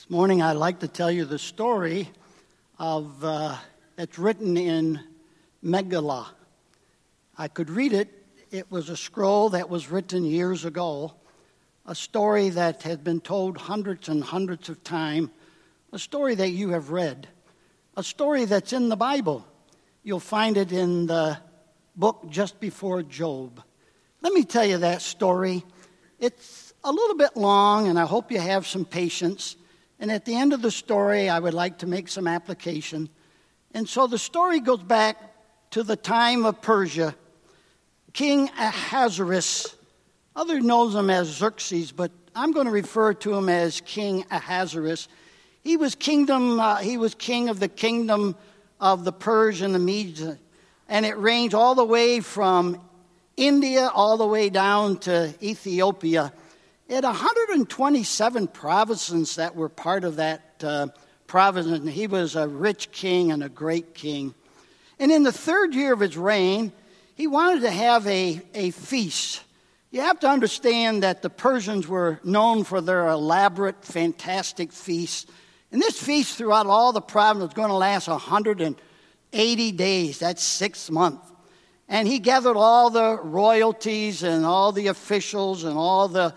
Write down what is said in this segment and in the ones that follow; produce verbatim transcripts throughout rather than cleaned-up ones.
This morning I'd like to tell you the story of uh, that's written in Megillah. I could read it. It was a scroll that was written years ago, a story that has been told hundreds and hundreds of times, a story that you have read, a story that's in the Bible. You'll find it in the book just before Job. Let me tell you that story. It's a little bit long, and I hope you have some patience. And at the end of the story, I would like to make some application. And so the story goes back to the time of Persia. King Ahasuerus, others knows him as Xerxes, but I'm going to refer to him as King Ahasuerus. He was kingdom. Uh, he was king of the kingdom of the Persian and the Medes, and it ranged all the way from India all the way down to Ethiopia. It had one hundred twenty-seven provinces that were part of that uh, province, and he was a rich king and a great king. And in the third year of his reign, he wanted to have a, a feast. You have to understand that the Persians were known for their elaborate, fantastic feasts. And this feast throughout all the province was going to last one hundred eighty days. That's six months. And he gathered all the royalties and all the officials and all the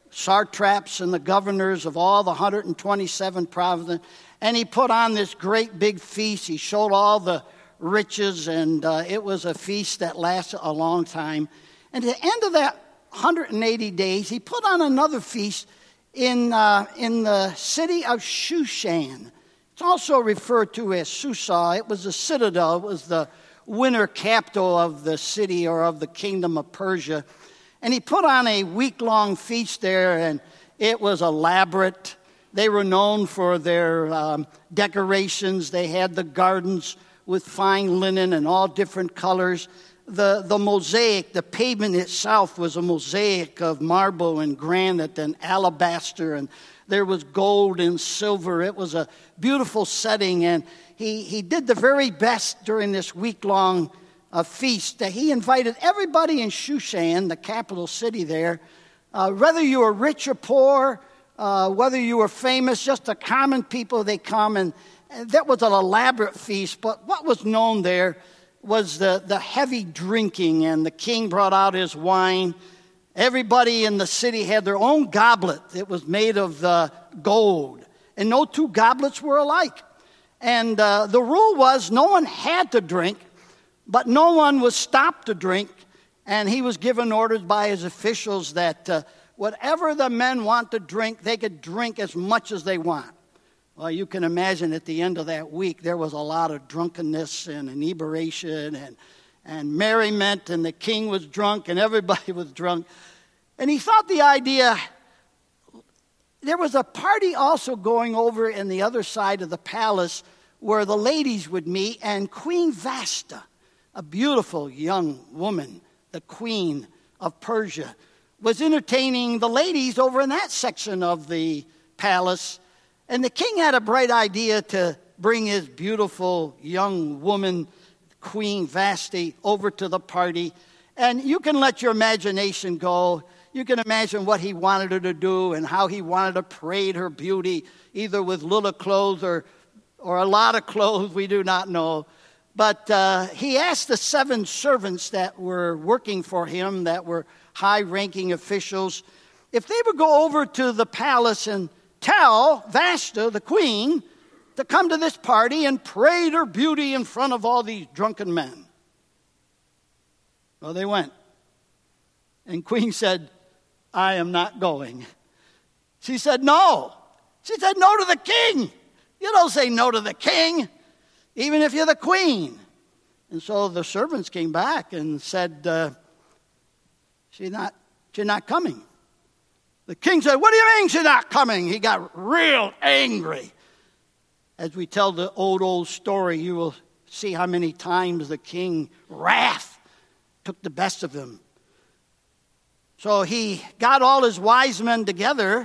satraps and the governors of all the one hundred twenty-seven provinces. And he put on this great big feast. He showed all the riches, and uh, it was a feast that lasted a long time. And at the end of that one hundred eighty days, he put on another feast in uh, in the city of Shushan. It's also referred to as Susa. It was the citadel. It was the winter capital of the city or of the kingdom of Persia. And he put on a week-long feast there, and it was elaborate. They were known for their um, decorations. They had the gardens with fine linen and all different colors. The, the mosaic, the pavement itself was a mosaic of marble and granite and alabaster, and there was gold and silver. It was a beautiful setting, and he, he did the very best during this week-long uh, feast. That he invited everybody in Shushan, the capital city there, uh, whether you were rich or poor, uh, whether you were famous, just the common people, they come, and, and that was an elaborate feast. But what was known there was the, the heavy drinking, and the king brought out his wine. Everybody in the city had their own goblet. It was made of uh, gold, and no two goblets were alike. And uh, the rule was no one had to drink, but no one was stopped to drink, and he was given orders by his officials that uh, whatever the men want to drink, they could drink as much as they want. Well, you can imagine at the end of that week, there was a lot of drunkenness and inebriation and, and merriment, and the king was drunk and everybody was drunk. And he thought the idea, there was a party also going over in the other side of the palace where the ladies would meet, and Queen Vashti, a beautiful young woman, the queen of Persia, was entertaining the ladies over in that section of the palace. And the king had a bright idea to bring his beautiful young woman, Queen Vashti, over to the party. And you can let your imagination go. You can imagine what he wanted her to do and how he wanted to parade her beauty, either with little clothes or, or a lot of clothes, we do not know. But uh, he asked the seven servants that were working for him, that were high-ranking officials, if they would go over to the palace and tell Vashti, the queen, to come to this party and parade her beauty in front of all these drunken men. Well, they went. And Queen said, I am not going. She said, no. She said, no to the king. You don't say no to the king, even if you're the queen. And so the servants came back and said, uh, she's not, she's not coming. The king said, what do you mean she's not coming? He got real angry. As we tell the old, old story, you will see how many times the king, wrath, took the best of him. So he got all his wise men together,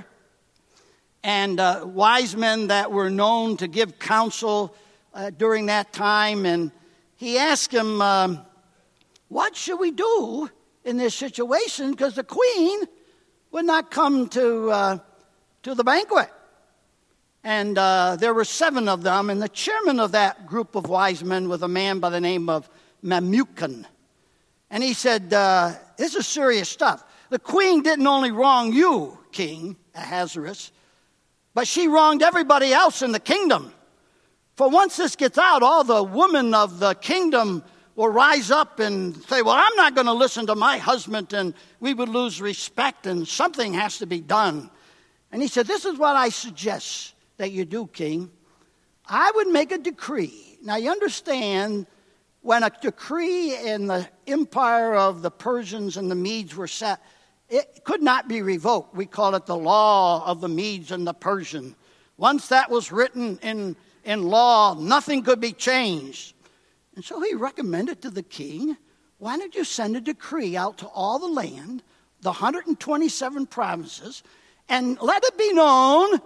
and uh, wise men that were known to give counsel uh, during that time. And he asked him, um, what should we do in this situation? Because the queen would not come to uh, to the banquet. And uh, there were seven of them, and the chairman of that group of wise men was a man by the name of Memucan. And he said, uh, this is serious stuff. The queen didn't only wrong you, King Ahasuerus, but she wronged everybody else in the kingdom. For once this gets out, all the women of the kingdom will rise up and say, well, I'm not going to listen to my husband, and we would lose respect, and something has to be done. And he said, this is what I suggest that you do, King. I would make a decree. Now, you understand, when a decree in the empire of the Persians and the Medes were set, it could not be revoked. We call it the law of the Medes and the Persian. Once that was written in, in law, nothing could be changed. And so he recommended to the king, why don't you send a decree out to all the land, the one hundred twenty-seven provinces, and let it be known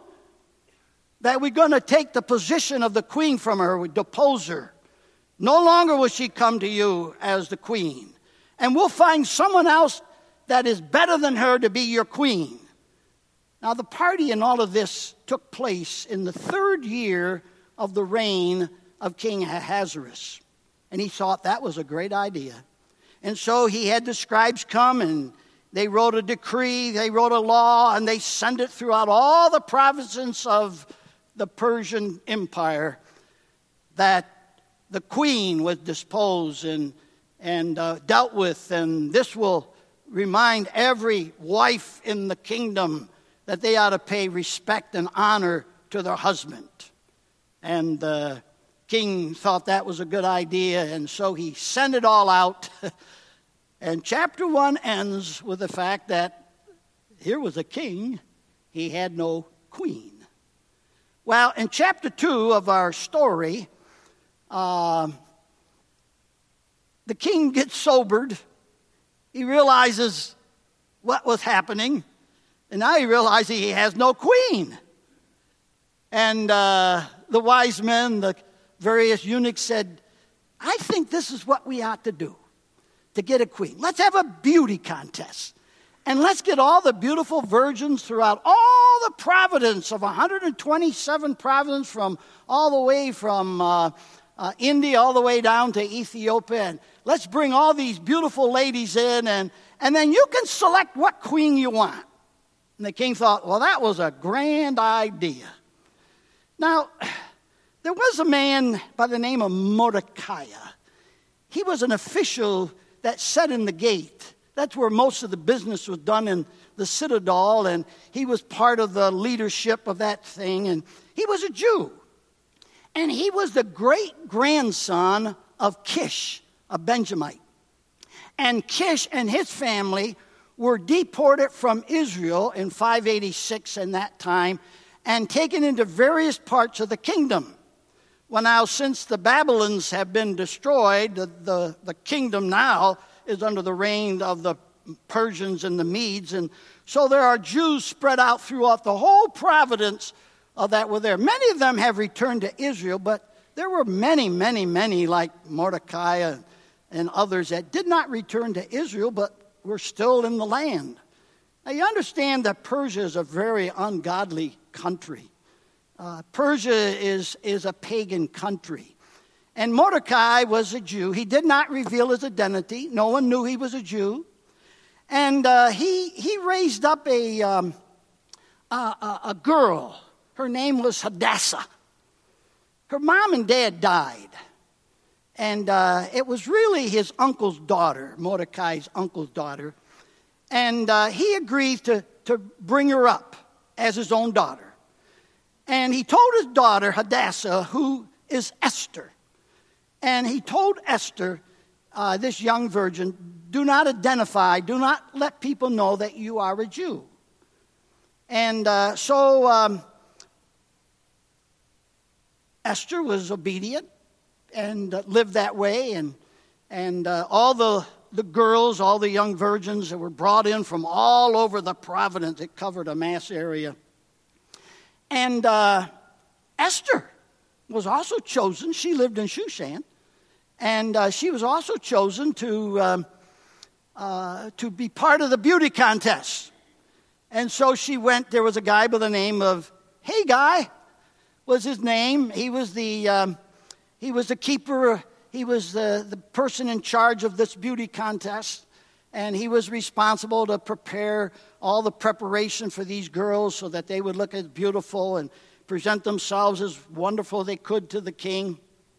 that we're going to take the position of the queen from her, we depose her. No longer will she come to you as the queen. And we'll find someone else that is better than her to be your queen. Now, the party in all of this took place in the third year of the reign of King Ahasuerus. And he thought that was a great idea. And so he had the scribes come, and they wrote a decree, they wrote a law, and they sent it throughout all the provinces of the Persian Empire that the queen was disposed and, and uh, dealt with. And this will remind every wife in the kingdom that they ought to pay respect and honor to their husband. And the king thought that was a good idea, and so he sent it all out. And chapter one ends with the fact that here was a king, he had no queen. Well, in chapter two of our story, uh, the king gets sobered. He realizes what was happening, and now he realizes he has no queen. And uh, the wise men, the various eunuchs said, I think this is what we ought to do to get a queen. Let's have a beauty contest. And let's get all the beautiful virgins throughout all the province of one hundred twenty-seven provinces, from all the way from uh, uh, India all the way down to Ethiopia. And let's bring all these beautiful ladies in, and, and then you can select what queen you want. And the king thought, well, that was a grand idea. Now, there was a man by the name of Mordecai. He was an official that sat in the gate. That's where most of the business was done, in the citadel, and he was part of the leadership of that thing. And he was a Jew. And he was the great-grandson of Kish, a Benjamite. And Kish and his family were deported from Israel in five eighty-six in that time and taken into various parts of the kingdom. Well, now, since the Babylons have been destroyed, the, the, the kingdom now is under the reign of the Persians and the Medes. And so there are Jews spread out throughout the whole province uh, that were there. Many of them have returned to Israel, but there were many, many, many like Mordecai and, and others that did not return to Israel, but were still in the land. Now, you understand that Persia is a very ungodly country. Uh, Persia is, is a pagan country. And Mordecai was a Jew. He did not reveal his identity. No one knew he was a Jew. And uh, he, he raised up a, um, a, a, a girl. Her name was Hadassah. Her mom and dad died. And uh, it was really his uncle's daughter, Mordecai's uncle's daughter. And uh, he agreed to, to bring her up as his own daughter. And he told his daughter, Hadassah, who is Esther. And he told Esther, uh, this young virgin, do not identify, do not let people know that you are a Jew. And uh, so um, Esther was obedient and uh, lived that way. And, and uh, all the, the girls, all the young virgins that were brought in from all over the province, it covered a mass area. And uh, Esther was also chosen. She lived in Shushan. And uh, she was also chosen to, um, uh, to be part of the beauty contest. And so she went. There was a guy by the name of Haggai was his name. He was the um, he was the keeper. He was the, the person in charge of this beauty contest. And he was responsible to prepare all the preparation for these girls so that they would look as beautiful and present themselves as wonderful as they could to the king.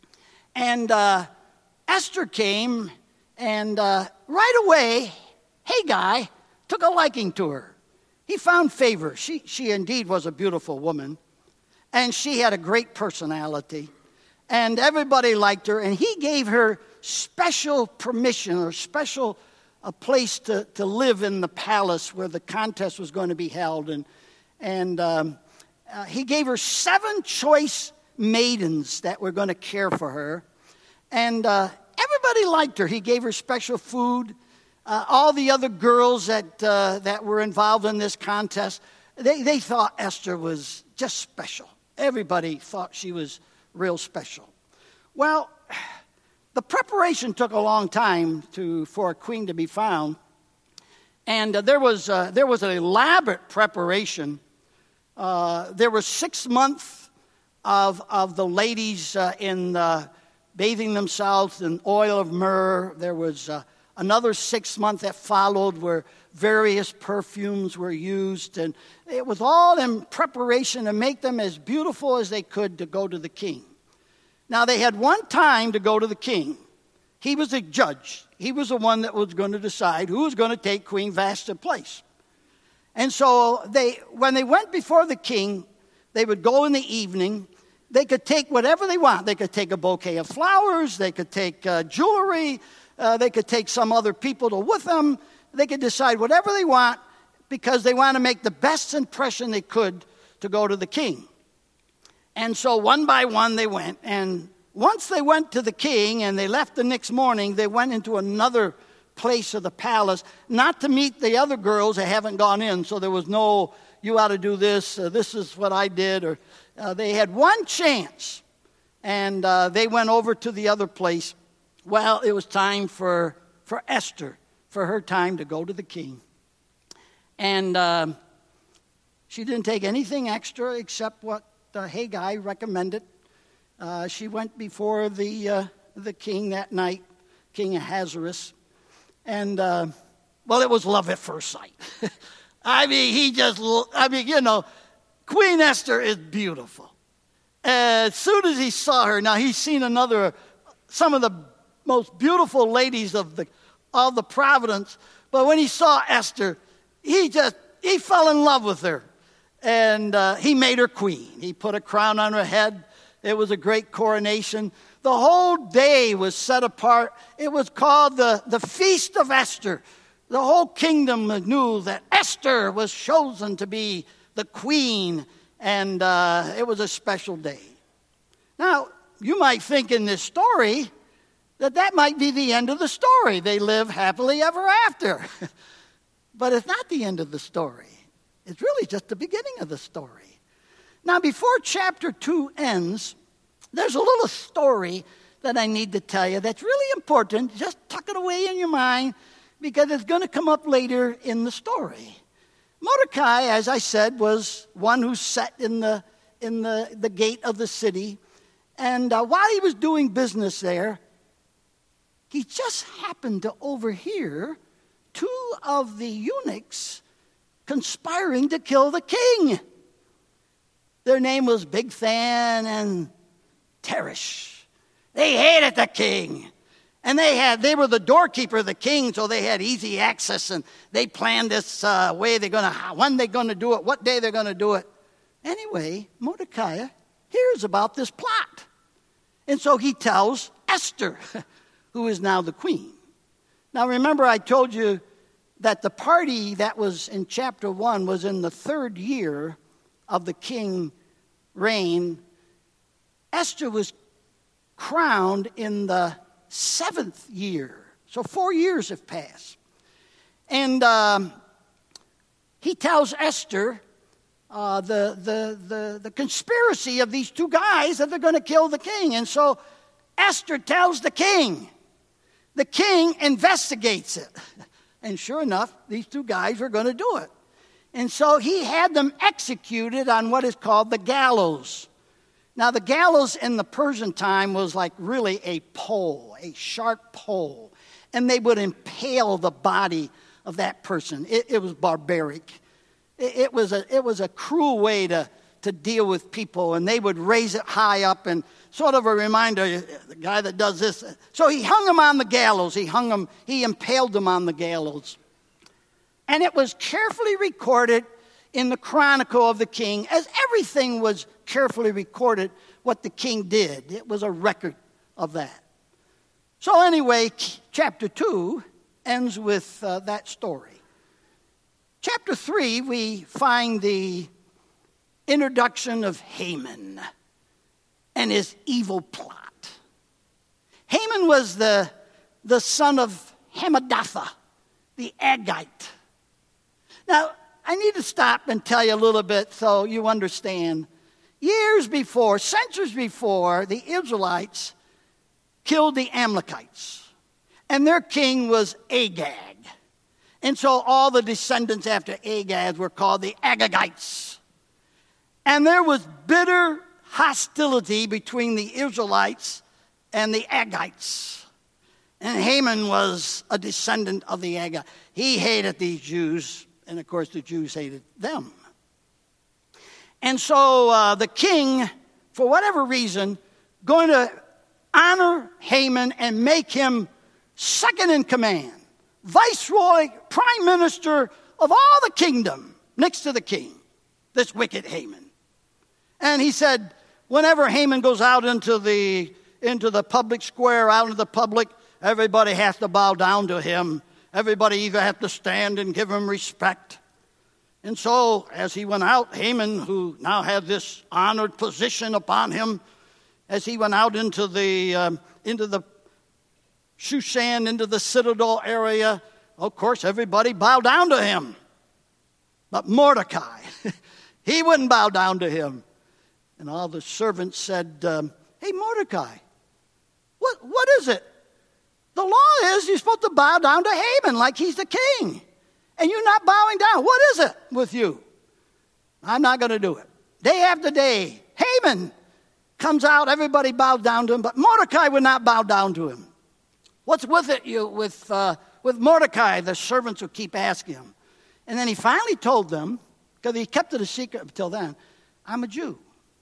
And uh, Esther came, and uh, right away, Haggai took a liking to her. He found favor. She, she indeed was a beautiful woman, and she had a great personality, and everybody liked her, and he gave her special permission or special a place to, to live in the palace where the contest was going to be held. And, and um, uh, he gave her seven choice maidens that were going to care for her. And uh, everybody liked her. He gave her special food. Uh, all the other girls that, uh, that were involved in this contest, they, they thought Esther was just special. Everybody thought she was real special. Well, the preparation took a long time to, for a queen to be found, and uh, there was uh, there was an elaborate preparation. Uh, there were six months of of the ladies uh, in uh, bathing themselves in oil of myrrh. There was uh, another six months that followed, where various perfumes were used, and it was all in preparation to make them as beautiful as they could to go to the king. Now, they had one time to go to the king. He was the judge. He was the one that was going to decide who was going to take Queen Vashti's place. And so they, when they went before the king, they would go in the evening. They could take whatever they want. They could take a bouquet of flowers. They could take uh, jewelry. Uh, they could take some other people to with them. They could decide whatever they want because they want to make the best impression they could to go to the king. And so one by one they went, and once they went to the king and they left the next morning, they went into another place of the palace, not to meet the other girls that haven't gone in. So there was no, you ought to do this, uh, this is what I did. Or uh, they had one chance, and uh, they went over to the other place. Well, it was time for, for Esther, for her time to go to the king. And uh, she didn't take anything extra except what Uh, Haggai recommended. Uh, she went before the uh, the king that night, King Ahasuerus, and uh, well, it was love at first sight. I mean, he just, I mean, you know, Queen Esther is beautiful. As soon as he saw her, now he's seen another, some of the most beautiful ladies of the of the province, but when he saw Esther, he just he fell in love with her. And uh, he made her queen. He put a crown on her head. It was a great coronation. The whole day was set apart. It was called the, the Feast of Esther. The whole kingdom knew that Esther was chosen to be the queen, and uh, it was a special day. Now, you might think in this story that that might be the end of the story. They live happily ever after. But it's not the end of the story. It's really just the beginning of the story. Now, before chapter two ends, there's a little story that I need to tell you that's really important. Just tuck it away in your mind because it's going to come up later in the story. Mordecai, as I said, was one who sat in the in the, the gate of the city. And uh, while he was doing business there, he just happened to overhear two of the eunuchs conspiring to kill the king. Their name was Bigthan and Teresh. They hated the king. And they had they were the doorkeeper of the king, so they had easy access, and they planned this uh, way they're going to, when they're going to do it, what day they're going to do it. Anyway, Mordecai hears about this plot. And so he tells Esther, who is now the queen. Now remember, I told you that the party that was in chapter one was in the third year of the king reign. Esther was crowned in the seventh year. So four years have passed. And um, he tells Esther uh, the, the, the, the conspiracy of these two guys that they're going to kill the king. And so Esther tells the king. The king investigates it. And sure enough, these two guys were going to do it. And so he had them executed on what is called the gallows. Now, the gallows in the Persian time was like really a pole, a sharp pole. And they would impale the body of that person. It, it was barbaric. It, it, was a, it was a cruel way to, to deal with people. And they would raise it high up and sort of a reminder, the guy that does this. So he hung him on the gallows. He hung him, he impaled him on the gallows. And it was carefully recorded in the Chronicle of the King, as everything was carefully recorded what the king did. It was a record of that. So anyway, chapter two ends with uh, that story. Chapter three, we find the introduction of Haman and his evil plot. Haman was the, the son of Hammedatha, the Agagite. Now, I need to stop and tell you a little bit so you understand. Years before, centuries before, the Israelites killed the Amalekites. And their king was Agag. And so all the descendants after Agag were called the Agagites. And there was bitter hostility between the Israelites and the Agagites. And Haman was a descendant of the Agag. He hated these Jews. And, of course, the Jews hated them. And so uh, the king, for whatever reason, going to honor Haman and make him second in command, viceroy, prime minister of all the kingdom, next to the king, this wicked Haman. And he said, whenever Haman goes out into the, into the public square, out into the public, everybody has to bow down to him. Everybody either have to stand and give him respect. And so, as he went out, Haman, who now had this honored position upon him, as he went out into the um, into the Shushan, into the citadel area, of course, everybody bowed down to him. But Mordecai, he wouldn't bow down to him. And all the servants said, um, hey, Mordecai, what what is it? The law is you're supposed to bow down to Haman like he's the king. And you're not bowing down. What is it with you? I'm not going to do it. Day after day, Haman comes out, everybody bowed down to him, but Mordecai would not bow down to him. What's with it you with, uh, with Mordecai? The servants would keep asking him. And then he finally told them, because he kept it a secret until then, I'm a Jew.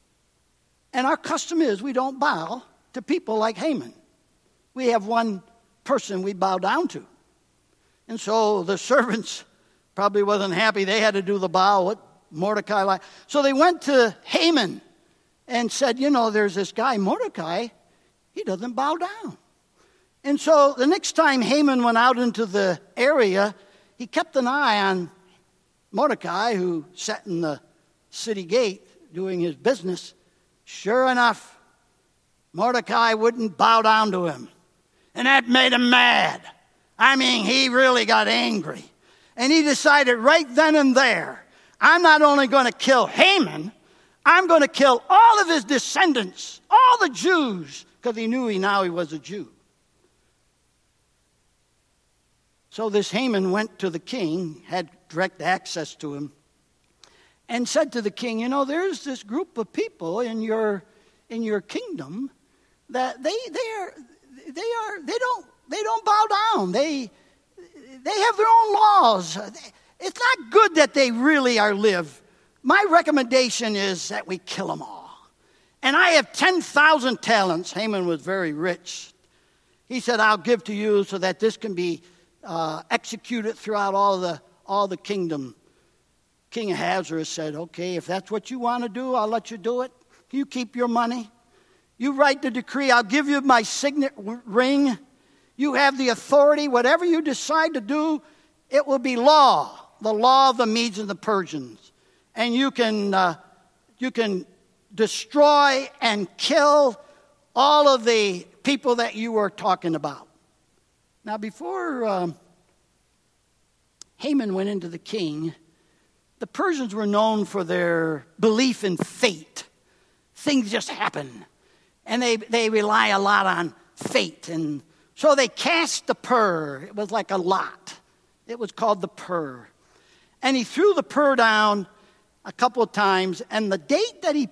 And our custom is we don't bow to people like Haman. We have one person we bow down to. And so the servants probably wasn't happy. They had to do the bow. What Mordecai like? So they went to Haman and said, you know, there's this guy, Mordecai. He doesn't bow down. And so the next time Haman went out into the area, he kept an eye on Mordecai, who sat in the city gate doing his business. Sure enough, Mordecai wouldn't bow down to him. And that made him mad. I mean, he really got angry. And he decided right then and there, I'm not only going to kill Haman, I'm going to kill all of his descendants, all the Jews, because he knew he now he was a Jew. So this Haman went to the king, had direct access to him, and said to the king, you know, there's this group of people in your in your kingdom that they they are they are they don't they don't bow down. They they have their own laws. It's not good that they really are live. My recommendation is that we kill them all. And I have ten thousand talents. Haman was very rich. He said, I'll give to you so that this can be uh, executed throughout all the all the kingdom. King Ahasuerus said, okay, if that's what you want to do, I'll let you do it. You keep your money. You write the decree. I'll give you my signet ring. You have the authority. Whatever you decide to do, it will be law, the law of the Medes and the Persians. And you can, uh, you can destroy and kill all of the people that you were talking about. Now, before um, Haman went into the king, the Persians were known for their belief in fate. Things just happen. And they, they rely a lot on fate. And so they cast the pur. It was like a lot. It was called the pur. And he threw the pur down a couple of times. And the date that he picked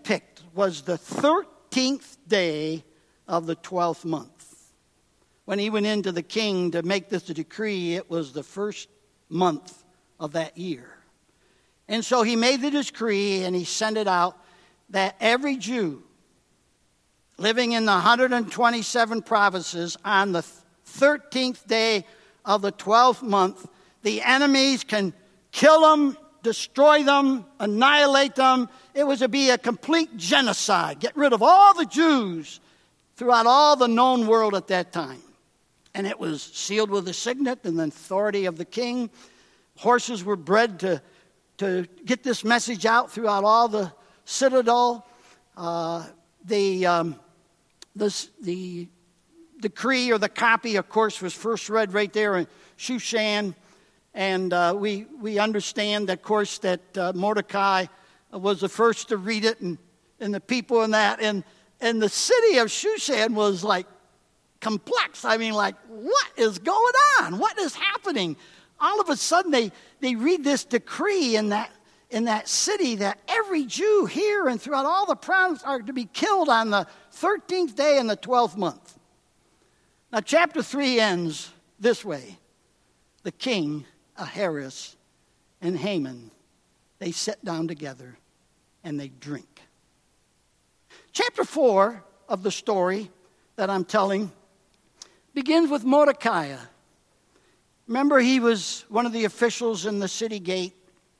was the thirteenth day of the twelfth month. When he went into the king to make this decree, it was the first month of that year. And so he made the decree and he sent it out that every Jew living in the one hundred twenty-seven provinces on the thirteenth day of the twelfth month, the enemies can kill them, destroy them, annihilate them. It was to be a complete genocide. Get rid of all the Jews throughout all the known world at that time. And it was sealed with a signet and the authority of the king. Horses were bred to, to get this message out throughout all the citadel. Uh, the, um, the, the decree or the copy, of course, was first read right there in Shushan. And uh, we, we understand, of course, that uh, Mordecai was the first to read it, and, and the people in that. And, and the city of Shushan was like complex. I mean, like, what is going on? What is happening? All of a sudden, they, they read this decree in that, in that city that every Jew here and throughout all the provinces are to be killed on the thirteenth day in the twelfth month. Now, chapter three ends this way. The king, Ahasuerus, and Haman, they sit down together and they drink. Chapter four of the story that I'm telling begins with Mordecai. Remember, he was one of the officials in the city gate.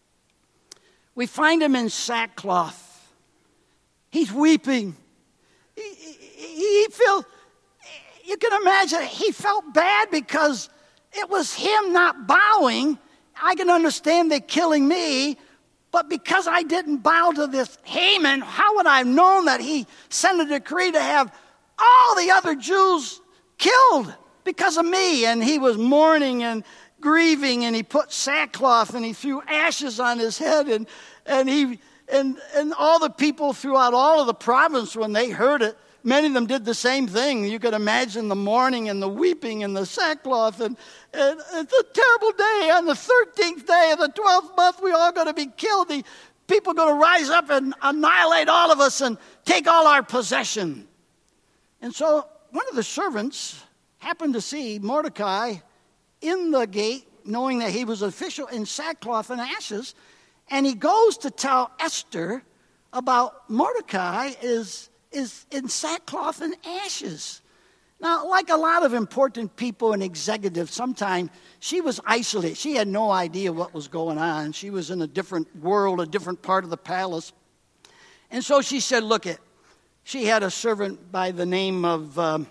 We find him in sackcloth. He's weeping. He, he, he feels, you can imagine, he felt bad because it was him not bowing. I can understand they killing me, but because I didn't bow to this Haman, how would I have known that he sent a decree to have all the other Jews killed because of me? And he was mourning and grieving, and he put sackcloth and he threw ashes on his head, and and he and and all the people throughout all of the province, when they heard it, many of them did the same thing. You could imagine the mourning and the weeping and the sackcloth. And, and it's a terrible day. On the thirteenth day of the twelfth month, we're all going to be killed. The people are going to rise up and annihilate all of us and take all our possession. And so one of the servants happened to see Mordecai in the gate, knowing that he was an official, in sackcloth and ashes. And he goes to tell Esther about Mordecai is... is in sackcloth and ashes. Now, like a lot of important people and executives, sometimes she was isolated. She had no idea what was going on. She was in a different world, a different part of the palace. And so she said, look, it. She had a servant by the name of, um,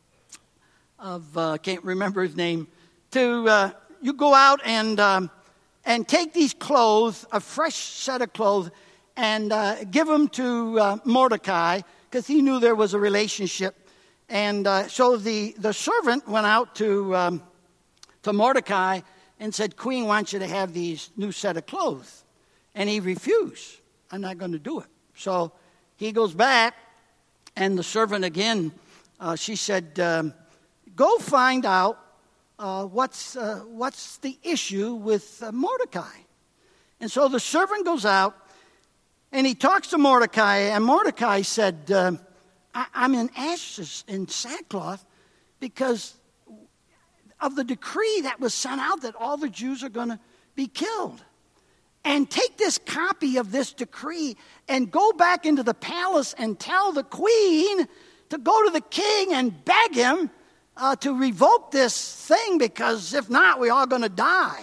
of uh, can't remember his name, to, uh, you go out and, um, and take these clothes, a fresh set of clothes, and uh, give them to uh, Mordecai, because he knew there was a relationship. And uh, so the, the servant went out to, um, to Mordecai and said, Queen wants you to have these new set of clothes. And he refused. I'm not going to do it. So he goes back, and the servant again, uh, she said, um, go find out uh, what's, uh, what's the issue with uh, Mordecai. And so the servant goes out, and he talks to Mordecai, and Mordecai said, uh, I- I'm in ashes, in sackcloth, because of the decree that was sent out that all the Jews are going to be killed. And take this copy of this decree and go back into the palace and tell the queen to go to the king and beg him uh, to revoke this thing, because if not, we're all going to die.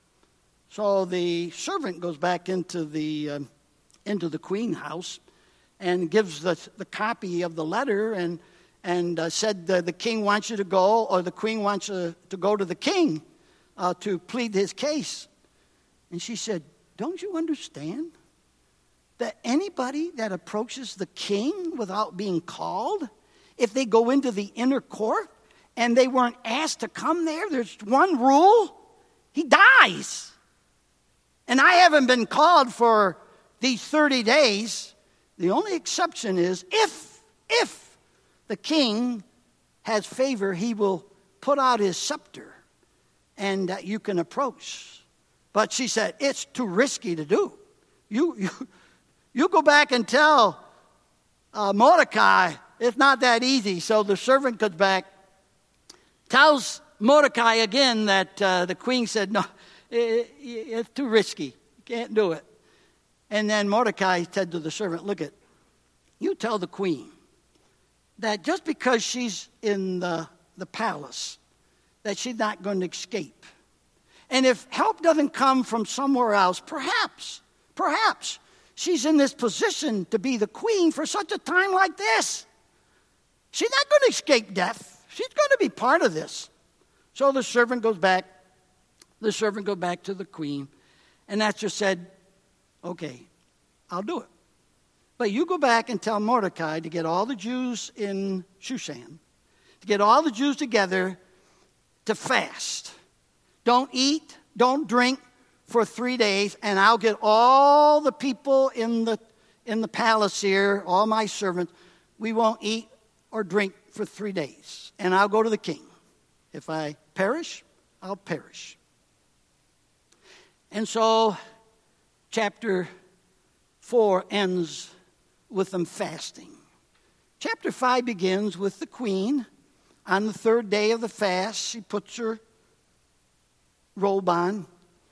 So the servant goes back into the uh, into the queen house and gives the, the copy of the letter, and and uh, said the, the king wants you to go, or the queen wants you to go to the king uh, to plead his case. And she said, don't you understand that anybody that approaches the king without being called, if they go into the inner court and they weren't asked to come there, there's one rule: he dies. And I haven't been called for these thirty days. The only exception is if, if the king has favor, he will put out his scepter and uh, you can approach. But she said, it's too risky to do. You, you, you go back and tell uh, Mordecai, it's not that easy. So the servant comes back, tells Mordecai again that uh, the queen said, no, it, it's too risky. You can't do it. And then Mordecai said to the servant, look it, you tell the queen that just because she's in the, the palace, that she's not going to escape. And if help doesn't come from somewhere else, perhaps, perhaps she's in this position to be the queen for such a time like this. She's not going to escape death. She's going to be part of this. So the servant goes back. The servant goes back to the queen. And Esther said, okay, I'll do it. But you go back and tell Mordecai to get all the Jews in Shushan, to get all the Jews together to fast. Don't eat, don't drink for three days, and I'll get all the people in the in the palace here, all my servants. We won't eat or drink for three days, and I'll go to the king. If I perish, I'll perish. And so, chapter four ends with them fasting. Chapter five begins with the queen. On the third day of the fast, she puts her robe on.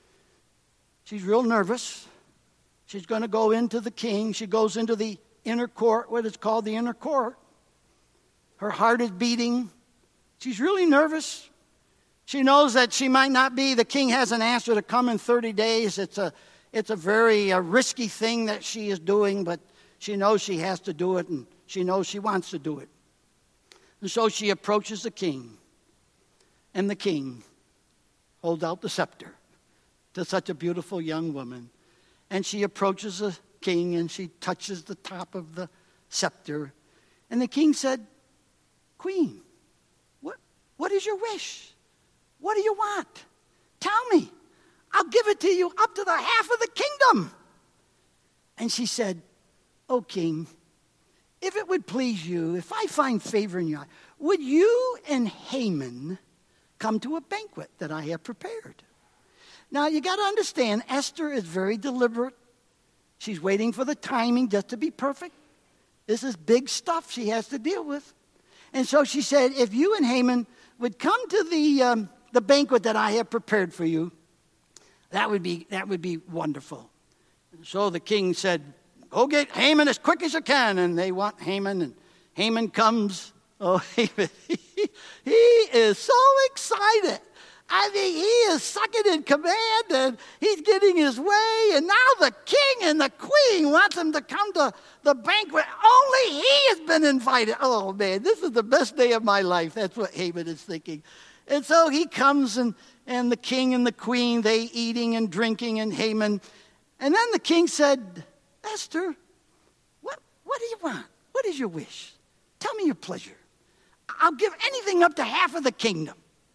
She's real nervous. She's going to go into the king. She goes into the inner court, what is called the inner court. Her heart is beating. She's really nervous. She knows that she might not be, the king hasn't asked her to come in thirty days. It's a, it's a very uh, risky thing that she is doing, but she knows she has to do it, and she knows she wants to do it. And so she approaches the king, and the king holds out the scepter to such a beautiful young woman. And she approaches the king, and she touches the top of the scepter. And the king said, Queen, what, what is your wish? What do you want? Tell me. I'll give it to you up to the half of the kingdom. And she said, O king, if it would please you, if I find favor in your eye, would you and Haman come to a banquet that I have prepared? Now, you got to understand, Esther is very deliberate. She's waiting for the timing just to be perfect. This is big stuff she has to deal with. And so she said, if you and Haman would come to the um, the banquet that I have prepared for you, that would be that would be wonderful. And so the king said, go get Haman as quick as you can. And they want Haman, and Haman comes. Oh, Haman, he, he is so excited. I mean, he is sucking in command, and he's getting his way. And now the king and the queen wants him to come to the banquet. Only he has been invited. Oh, man, this is the best day of my life. That's what Haman is thinking. And so he comes, and, and the king and the queen, they eating and drinking, and Haman. And then the king said, Esther, what, what do you want? What is your wish? Tell me your pleasure. I'll give anything up to half of the kingdom.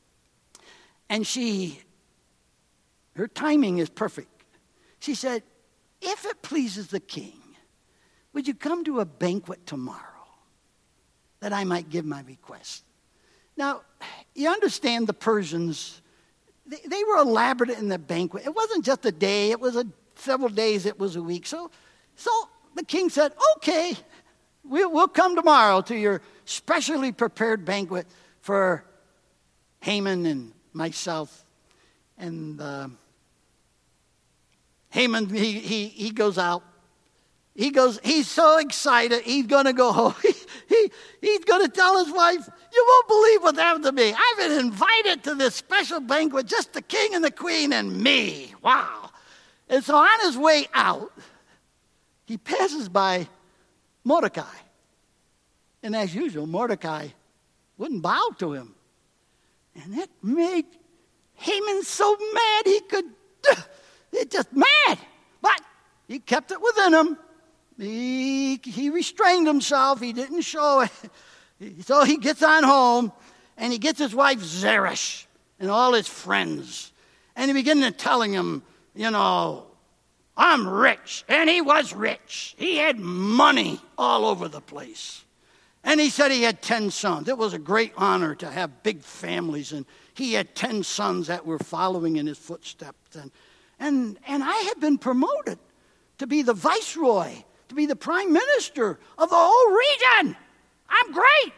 And she, her timing is perfect. She said, if it pleases the king, would you come to a banquet tomorrow that I might give my request? Now, you understand the Persians, they, they were elaborate in the banquet. It wasn't just a day, it was a, several days, it was a week. So, so the king said, okay, we'll, we'll come tomorrow to your specially prepared banquet for Haman and myself. And uh, Haman, he, he, he goes out. He goes, he's so excited, he's going to go home. He, he, he's going to tell his wife, you won't believe what happened to me. I've been invited to this special banquet, just the king and the queen and me. Wow. And so on his way out, he passes by Mordecai. And as usual, Mordecai wouldn't bow to him. And that made Haman so mad he could, it just mad. But he kept it within him. He, he restrained himself. He didn't show it. So he gets on home, and he gets his wife Zeresh and all his friends. And he begins to telling him, you know, I'm rich. And he was rich. He had money all over the place. And he said he had ten sons. It was a great honor to have big families. And he had ten sons that were following in his footsteps. And, and, and I had been promoted to be the viceroy, to be the prime minister of the whole region. I'm great.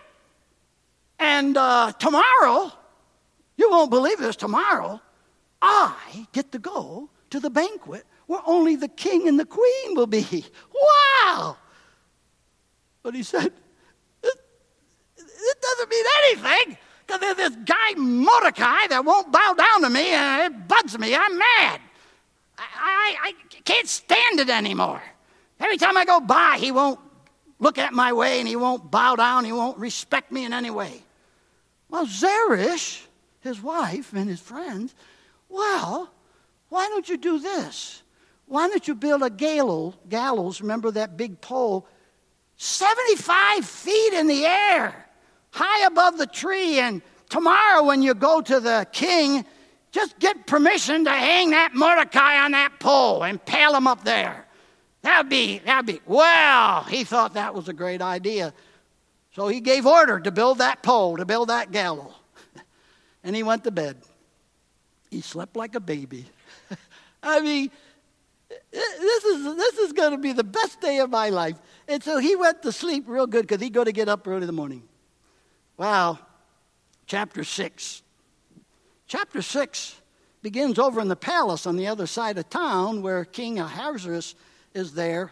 And uh, tomorrow, you won't believe this, tomorrow, I get to go to the banquet where only the king and the queen will be. Wow! But he said, it, it doesn't mean anything, because there's this guy Mordecai that won't bow down to me, and it bugs me. I'm mad. I, I, I can't stand it anymore. Every time I go by, he won't look at my way, and he won't bow down, he won't respect me in any way. Well, Zeresh, his wife and his friends, well, why don't you do this? Why don't you build a gallows, gallows, remember that big pole, seventy-five feet in the air, high above the tree, and tomorrow when you go to the king, just get permission to hang that Mordecai on that pole and pale him up there. That'd be, that'd be, well, he thought that was a great idea. So he gave order to build that pole, to build that gallows. And he went to bed. He slept like a baby. I mean, this is this is going to be the best day of my life. And so he went to sleep real good because he's going to get up early in the morning. Wow. Chapter six. Chapter six begins over in the palace on the other side of town where King Ahasuerus is there.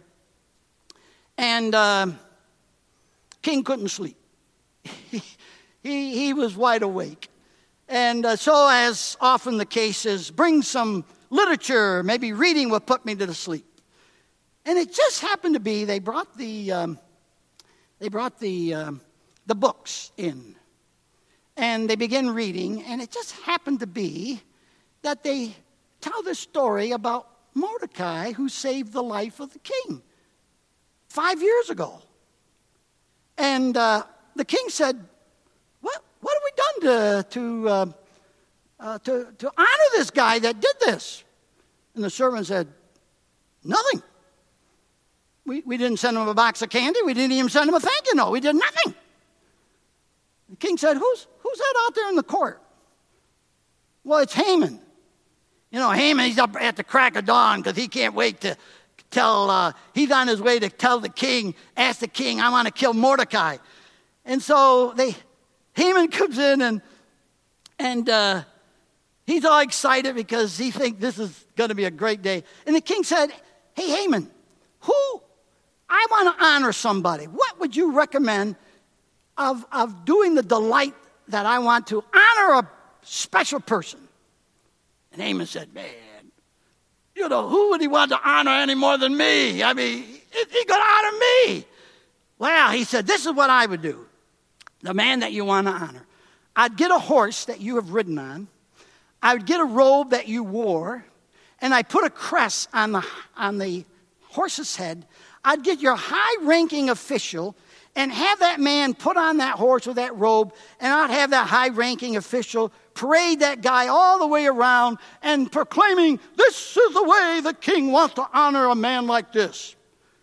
And uh, King couldn't sleep. he, he, he was wide awake. And uh, so, as often the case is, bring some literature, maybe reading will put me to sleep. And it just happened to be they brought the um, they brought the um, the books in, and they began reading. And it just happened to be that they tell this story about Mordecai who saved the life of the king five years ago. And uh, the king said, "What what have we done to to, uh, uh, to to honor this guy that did this?" And the servant said, "Nothing. We we didn't send him a box of candy. We didn't even send him a thank you note. We did nothing." The king said, "Who's who's that out there in the court?" "Well, it's Haman. You know, Haman, he's up at the crack of dawn because he can't wait to tell, uh, he's on his way to tell the king, ask the king, I want to kill Mordecai." And so they, Haman comes in and and uh, he's all excited because he thinks this is going to be a great day. And the king said, "Hey, Haman, who, I want to honor somebody. What would you recommend of, of doing the delight that I want to honor a special person?" And Haman said, "Man, you know, who would he want to honor any more than me? I mean, he's going to honor me." Well, he said, "This is what I would do. The man that you want to honor. I'd get a horse that you have ridden on. I would get a robe that you wore, and I put a crest on the on the horse's head. I'd get your high-ranking official and have that man put on that horse with that robe, and I'd have that high-ranking official parade that guy all the way around and proclaiming, 'This is the way the king wants to honor a man like this.'"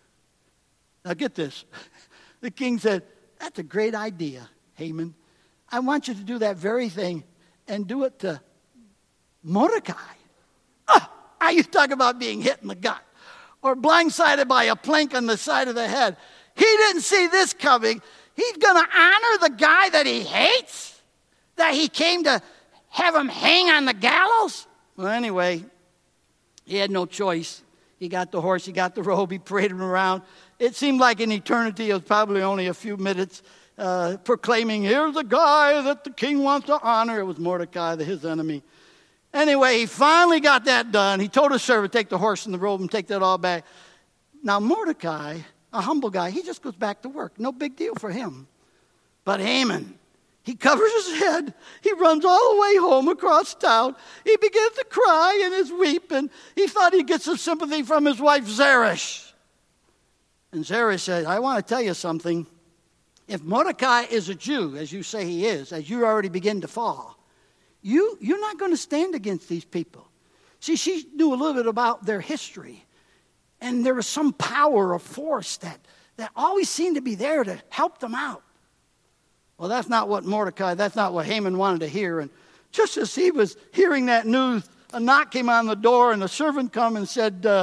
Now get this. The king said, "That's a great idea, Haman. I want you to do that very thing and do it to Mordecai." Oh, are you talking about being hit in the gut or blindsided by a plank on the side of the head? He didn't see this coming. He's going to honor the guy that he hates, that he came to have him hang on the gallows? Well, anyway, he had no choice. He got the horse, he got the robe, he paraded him around. It seemed like an eternity. It was probably only a few minutes, uh, proclaiming, "Here's a guy that the king wants to honor." It was Mordecai, his enemy. Anyway, he finally got that done. He told his servant, "Take the horse and the robe and take that all back." Now, Mordecai, a humble guy, he just goes back to work. No big deal for him. But Haman, he covers his head. He runs all the way home across town. He begins to cry and is weeping. He thought he'd get some sympathy from his wife Zeresh. And Zeresh said, "I want to tell you something. If Mordecai is a Jew, as you say he is, as you already begin to fall, you, you're not going to stand against these people." See, she knew a little bit about their history. And there was some power or force that, that always seemed to be there to help them out. Well, that's not what Mordecai, that's not what Haman wanted to hear. And just as he was hearing that news, a knock came on the door, and the servant come and said, uh,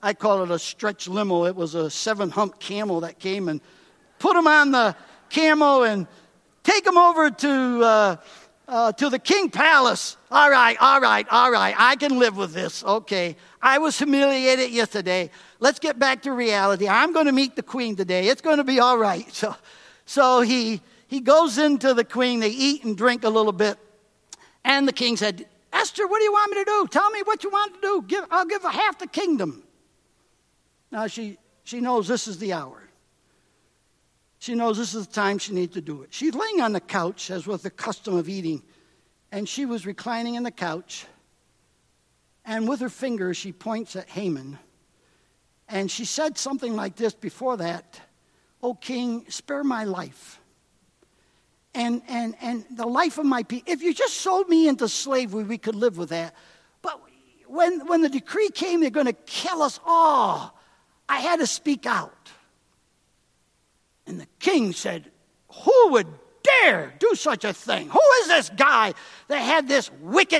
I call it a stretch limo. It was a seven-hump camel that came and put him on the camel and take him over to uh, uh, to the king palace. All right, all right, all right. I can live with this. Okay. I was humiliated yesterday. Let's get back to reality. I'm going to meet the queen today. It's going to be all right. So, so he he goes into the queen. They eat and drink a little bit. And the king said, Esther, what do you want me to do? Tell me what you want to do. Give, I'll give her half the kingdom. Now, she, she knows this is the hour. She knows this is the time she needs to do it. She's laying on the couch, as was the custom of eating, and she was reclining in the couch, and with her finger, she points at Haman, and she said something like this before that, O king, spare my life, and, and, and the life of my people. If you just sold me into slavery, we could live with that. But when, when the decree came, they're going to kill us all, I had to speak out. And the king said, who would dare do such a thing? Who is this guy that had this wicked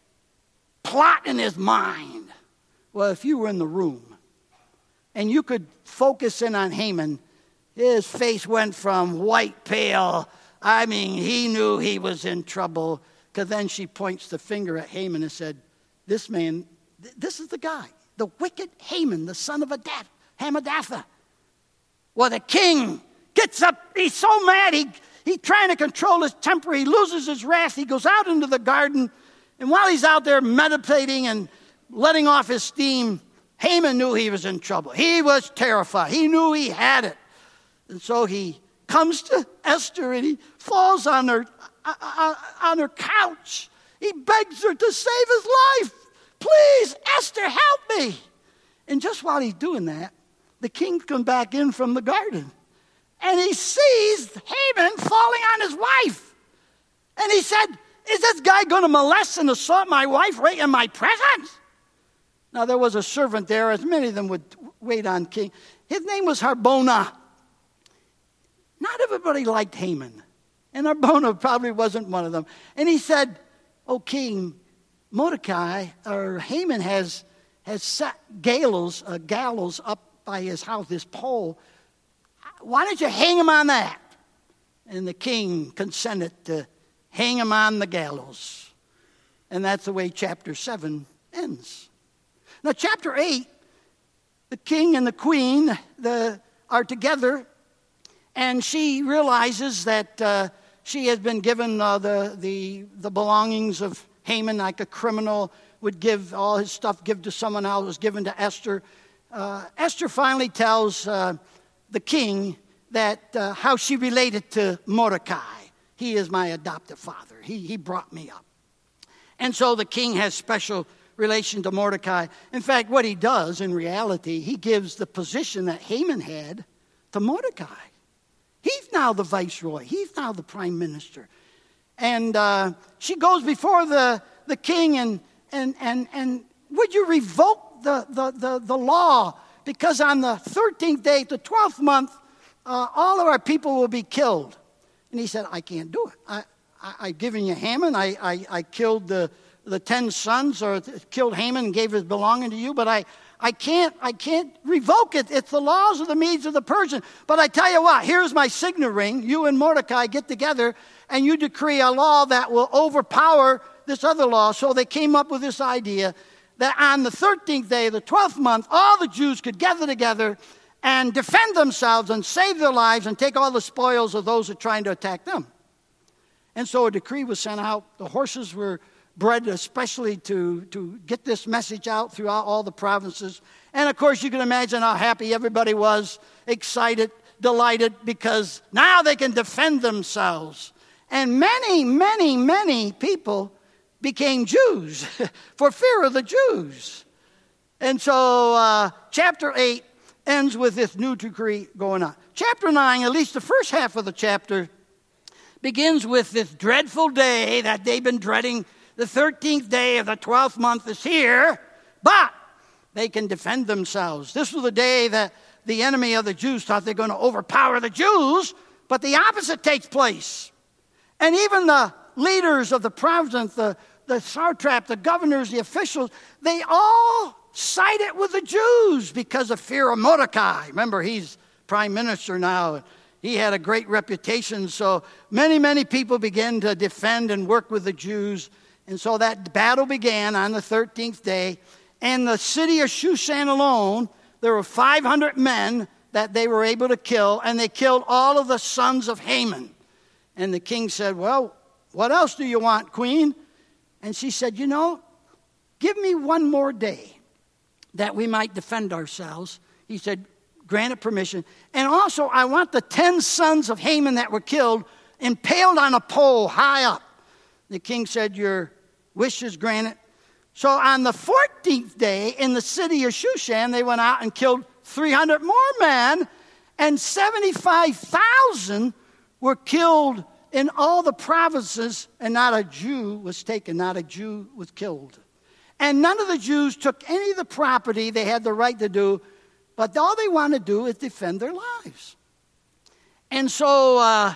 plot in his mind? Well, if you were in the room and you could focus in on Haman, his face went from white pale. I mean, he knew he was in trouble. Because then she points the finger at Haman and said, this man, th- this is the guy, the wicked Haman, the son of Adath. Hamadatha. Well, the king gets up. He's so mad. He, he's trying to control his temper. He loses his wrath. He goes out into the garden. And while he's out there meditating and letting off his steam, Haman knew he was in trouble. He was terrified. He knew he had it. And so he comes to Esther and he falls on her, uh, on her couch. He begs her to save his life. Please, Esther, help me. And just while he's doing that, the king comes back in from the garden, and he sees Haman falling on his wife. And he said, is this guy going to molest and assault my wife right in my presence? Now, there was a servant there, as many of them would wait on king. His name was Harbona. Not everybody liked Haman, and Harbona probably wasn't one of them. And he said, oh, king, Mordecai, or Haman has, has set gallows, uh, gallows up by his house, this pole. Why don't you hang him on that? And the king consented to hang him on the gallows. And that's the way chapter seven ends. Now, chapter eight, the king and the queen the, are together, and she realizes that uh, she has been given uh, the, the, the belongings of Haman, like a criminal would give all his stuff, give to someone else. It was given to Esther. Uh, Esther finally tells uh, the king that uh, how she related to Mordecai. He is my adoptive father. He, he brought me up. And so the king has special relation to Mordecai. In fact, what he does in reality, he gives the position that Haman had to Mordecai. He's now the viceroy. He's now the prime minister. And uh, she goes before the, the king and, and, and, and would you revoke The, the, the, the law, because on the thirteenth day, the twelfth month, uh, all of our people will be killed. And he said, I can't do it. I, I, I've given you Haman. I, I, I killed the, the ten sons, or killed Haman and gave his belonging to you, but I, I, can't, I can't revoke it. It's the laws of the Medes of the Persians. But I tell you what, here's my signet ring. You and Mordecai get together, and you decree a law that will overpower this other law. So they came up with this idea that on the thirteenth day, the twelfth month, all the Jews could gather together and defend themselves and save their lives and take all the spoils of those who are trying to attack them. And so a decree was sent out. The horses were bred especially to, to get this message out throughout all the provinces. And, of course, you can imagine how happy everybody was, excited, delighted, because now they can defend themselves. And many, many, many people became Jews for fear of the Jews. And so uh, chapter eight ends with this new decree going on. Chapter nine, at least the first half of the chapter, begins with this dreadful day that they've been dreading. The thirteenth day of the twelfth month is here, but they can defend themselves. This was the day that the enemy of the Jews thought they're going to overpower the Jews, but the opposite takes place. And even the leaders of the province, the, the satrap, the governors, the officials, they all sided with the Jews because of fear of Mordecai. Remember, he's prime minister now. He had a great reputation, so many, many people began to defend and work with the Jews. And so that battle began on the thirteenth day. And the city of Shushan alone, there were five hundred men that they were able to kill, and they killed all of the sons of Haman. And the king said, well, what else do you want, queen? And she said, you know, give me one more day that we might defend ourselves. He said, granted permission. And also, I want the ten sons of Haman that were killed impaled on a pole high up. The king said, your wish is granted. So on the fourteenth day in the city of Shushan, they went out and killed three hundred more men, and seventy-five thousand were killed in all the provinces, and not a Jew was taken, not a Jew was killed. And none of the Jews took any of the property they had the right to do, but all they want to do is defend their lives. And so uh,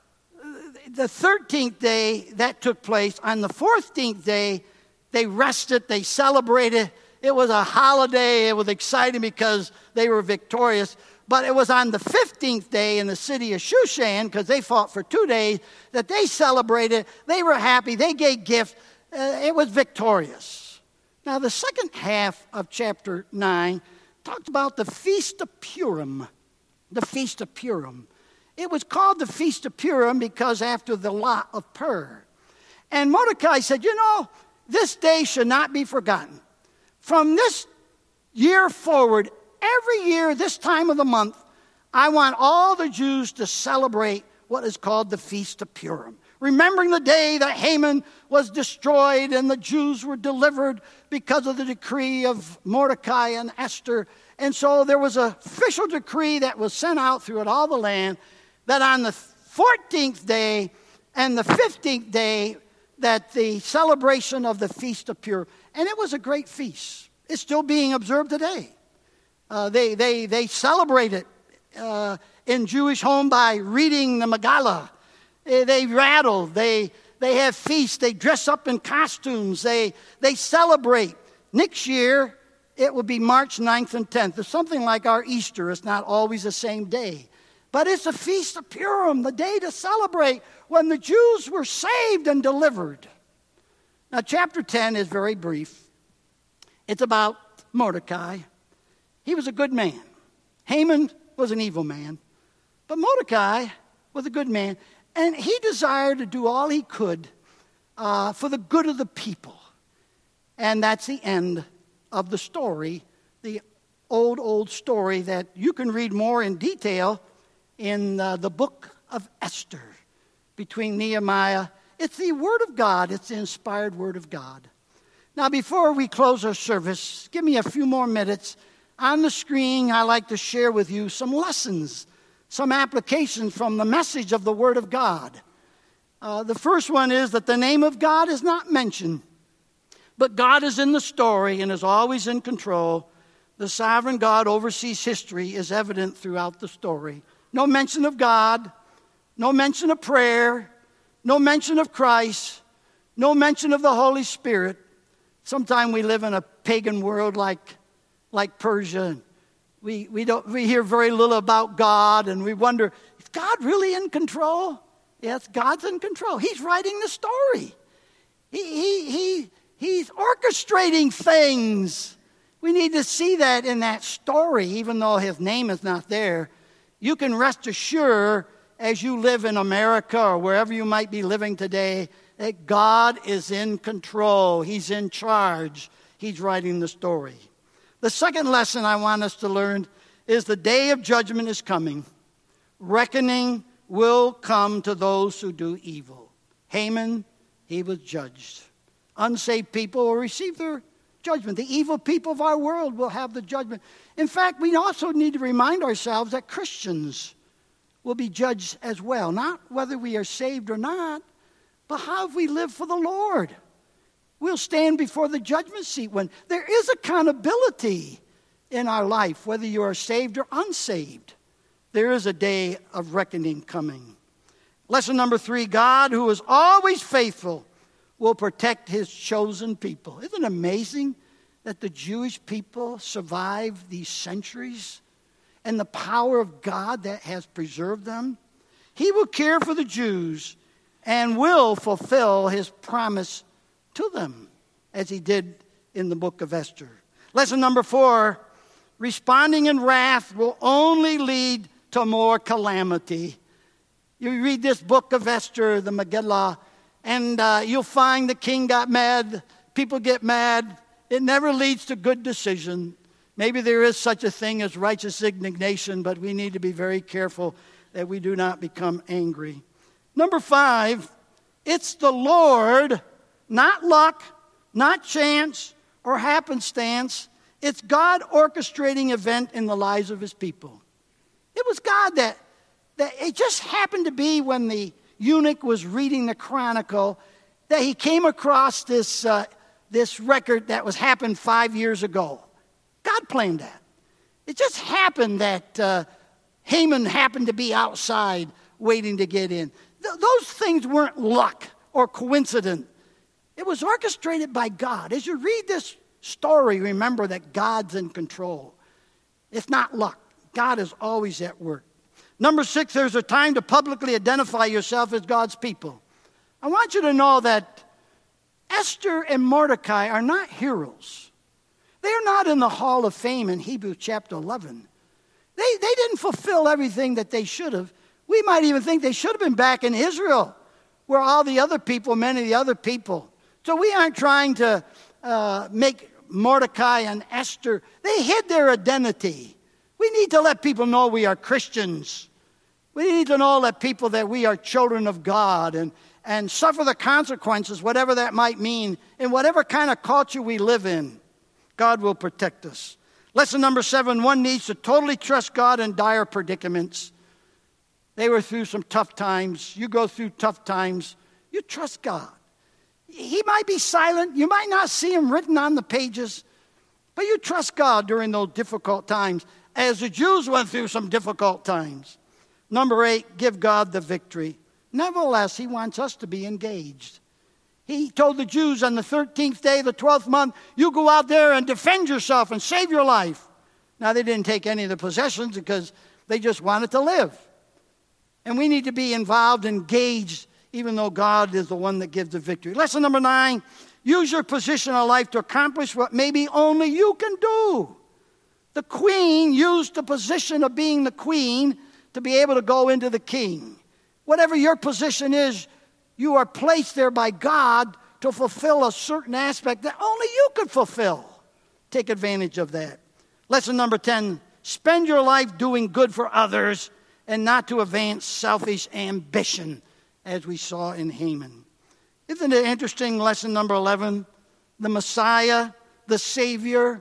the thirteenth day that took place. On the fourteenth day, they rested, they celebrated. It was a holiday. It was exciting because they were victorious. But it was on the fifteenth day in the city of Shushan, because they fought for two days, that they celebrated. They were happy. They gave gifts. Uh, it was victorious. Now, the second half of chapter nine talks about the Feast of Purim. The Feast of Purim. It was called the Feast of Purim because after the lot of Pur. And Mordecai said, you know, this day should not be forgotten. From this year forward, every year, this time of the month, I want all the Jews to celebrate what is called the Feast of Purim. Remembering the day that Haman was destroyed and the Jews were delivered because of the decree of Mordecai and Esther. And so there was an official decree that was sent out throughout all the land that on the fourteenth day and the fifteenth day that the celebration of the Feast of Purim. And it was a great feast. It's still being observed today. Uh, they, they, they celebrate it uh, in Jewish home by reading the Megillah. They, they rattle. They, they have feasts. They dress up in costumes. They, they celebrate. Next year, it will be March ninth and tenth. It's something like our Easter. It's not always the same day. But it's a Feast of Purim, the day to celebrate when the Jews were saved and delivered. Now, chapter ten is very brief. It's about Mordecai. He was a good man. Haman was an evil man. But Mordecai was a good man. And he desired to do all he could uh, for the good of the people. And that's the end of the story, the old, old story that you can read more in detail in uh, the book of Esther between Nehemiah. It's the Word of God. It's the inspired Word of God. Now, before we close our service, give me a few more minutes. On the screen, I like to share with you some lessons, some applications from the message of the Word of God. Uh, the first one is that the name of God is not mentioned, but God is in the story and is always in control. The sovereign God oversees history is evident throughout the story. No mention of God, no mention of prayer, no mention of Christ, no mention of the Holy Spirit. Sometimes we live in a pagan world like, like Persia. We, we, don't, we hear very little about God, and we wonder, is God really in control? Yes, God's in control. He's writing the story. He, he, he, he's orchestrating things. We need to see that in that story, even though his name is not there. You can rest assured, as you live in America or wherever you might be living today, that God is in control. He's in charge. He's writing the story. The second lesson I want us to learn is the day of judgment is coming. Reckoning will come to those who do evil. Haman, he was judged. Unsaved people will receive their judgment. The evil people of our world will have the judgment. In fact, we also need to remind ourselves that Christians will be judged as well. Not whether we are saved or not, but how have we lived for the Lord? We'll stand before the judgment seat when there is accountability in our life, whether you are saved or unsaved. There is a day of reckoning coming. Lesson number three, God, who is always faithful, will protect his chosen people. Isn't it amazing that the Jewish people survived these centuries and the power of God that has preserved them? He will care for the Jews and will fulfill his promise to them, as he did in the book of Esther. Lesson number four, responding in wrath will only lead to more calamity. You read this book of Esther, the Megillah, and uh, you'll find the king got mad, people get mad. It never leads to good decision. Maybe there is such a thing as righteous indignation, but we need to be very careful that we do not become angry. Number five, it's the Lord, not luck, not chance or happenstance. It's God orchestrating event in the lives of his people. It was God that, that it just happened to be when the eunuch was reading the chronicle that he came across this uh, this record that was happened five years ago. God planned that. It just happened that uh, Haman happened to be outside waiting to get in. Th- those things weren't luck or coincidence. It was orchestrated by God. As you read this story, remember that God's in control. It's not luck. God is always at work. Number six, there's a time to publicly identify yourself as God's people. I want you to know that Esther and Mordecai are not heroes. They're not in the Hall of Fame in Hebrews chapter eleven. They, they didn't fulfill everything that they should have. We might even think they should have been back in Israel, where all the other people, many of the other people. So we aren't trying to uh, make Mordecai and Esther. They hid their identity. We need to let people know we are Christians. We need to know, let people that we are children of God and and suffer the consequences, whatever that might mean, in whatever kind of culture we live in. God will protect us. Lesson number seven, one needs to totally trust God in dire predicaments. They were through some tough times. You go through tough times. You trust God. He might be silent. You might not see him written on the pages, but you trust God during those difficult times, as the Jews went through some difficult times. Number eight, give God the victory. Nevertheless, he wants us to be engaged. He told the Jews on the thirteenth day of the twelfth month, you go out there and defend yourself and save your life. Now, they didn't take any of the possessions because they just wanted to live. And we need to be involved, engaged, even though God is the one that gives the victory. Lesson number nine, use your position in life to accomplish what maybe only you can do. The queen used the position of being the queen to be able to go into the king. Whatever your position is, you are placed there by God to fulfill a certain aspect that only you could fulfill. Take advantage of that. Lesson number ten, spend your life doing good for others and not to advance selfish ambition, as we saw in Haman. Isn't it interesting, lesson number eleven? The Messiah, the Savior,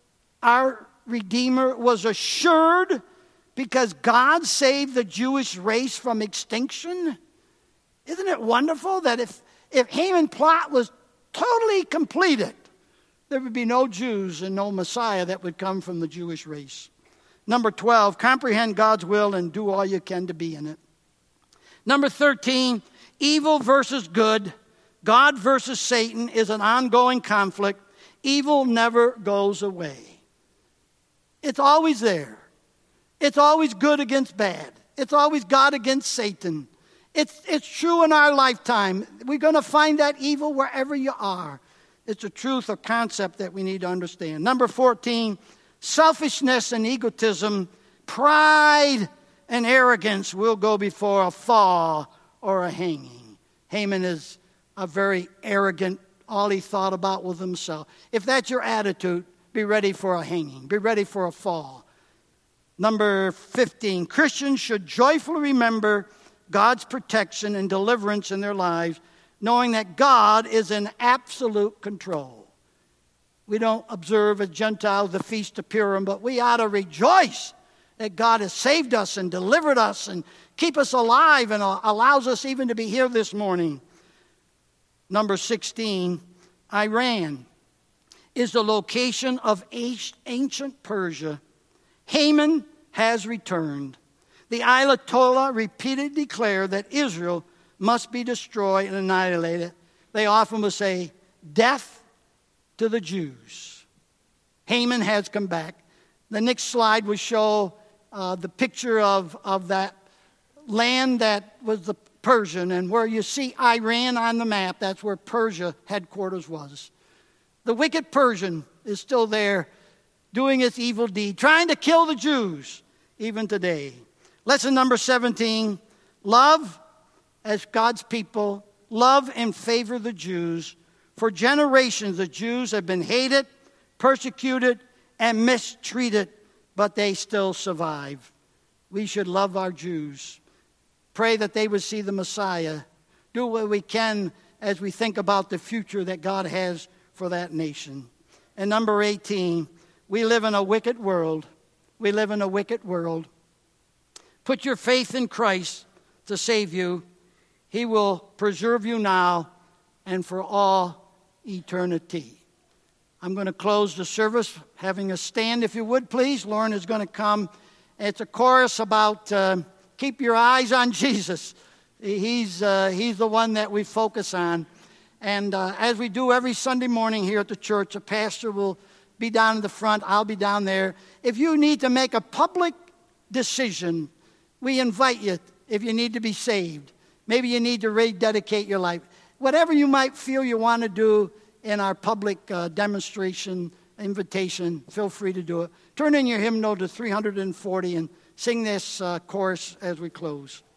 our Redeemer was assured because God saved the Jewish race from extinction. Isn't it wonderful that if, if Haman's plot was totally completed, there would be no Jews and no Messiah that would come from the Jewish race. Number twelve, comprehend God's will and do all you can to be in it. Number thirteen, evil versus good, God versus Satan is an ongoing conflict. Evil never goes away. It's always there. It's always good against bad. It's always God against Satan. It's, it's true in our lifetime. We're going to find that evil wherever you are. It's a truth or concept that we need to understand. Number fourteen, selfishness and egotism, pride and arrogance will go before a fall or a hanging. Haman is a very arrogant, all he thought about was himself. If that's your attitude, be ready for a hanging. Be ready for a fall. Number fifteen, Christians should joyfully remember God's protection and deliverance in their lives, knowing that God is in absolute control. We don't observe as Gentiles the Feast of Purim, but we ought to rejoice that God has saved us and delivered us and keep us alive and allows us even to be here this morning. Number sixteen, Iran is the location of ancient Persia. Haman has returned. The Ayatollah repeatedly declared that Israel must be destroyed and annihilated. They often will say, death to the Jews. Haman has come back. The next slide will show uh, the picture of, of that land that was the Persian, and where you see Iran on the map, that's where Persia headquarters was. The wicked Persian is still there doing its evil deed, trying to kill the Jews even today. Lesson number seventeen, love as God's people, love and favor the Jews. For generations, the Jews have been hated, persecuted, and mistreated, but they still survive. We should love our Jews. Pray that they would see the Messiah. Do what we can as we think about the future that God has for that nation. And number eighteen, we live in a wicked world. We live in a wicked world. Put your faith in Christ to save you. He will preserve you now and for all eternity. I'm going to close the service having a stand, if you would, please. Lauren is going to come. It's a chorus about uh, keep your eyes on Jesus. He's, uh, he's the one that we focus on. And uh, as we do every Sunday morning here at the church, a pastor will be down in the front. I'll be down there. If you need to make a public decision, we invite you. If you need to be saved, maybe you need to rededicate your life. Whatever you might feel you want to do in our public uh, demonstration, invitation, feel free to do it. Turn in your hymnal to three hundred forty and sing this uh, chorus as we close.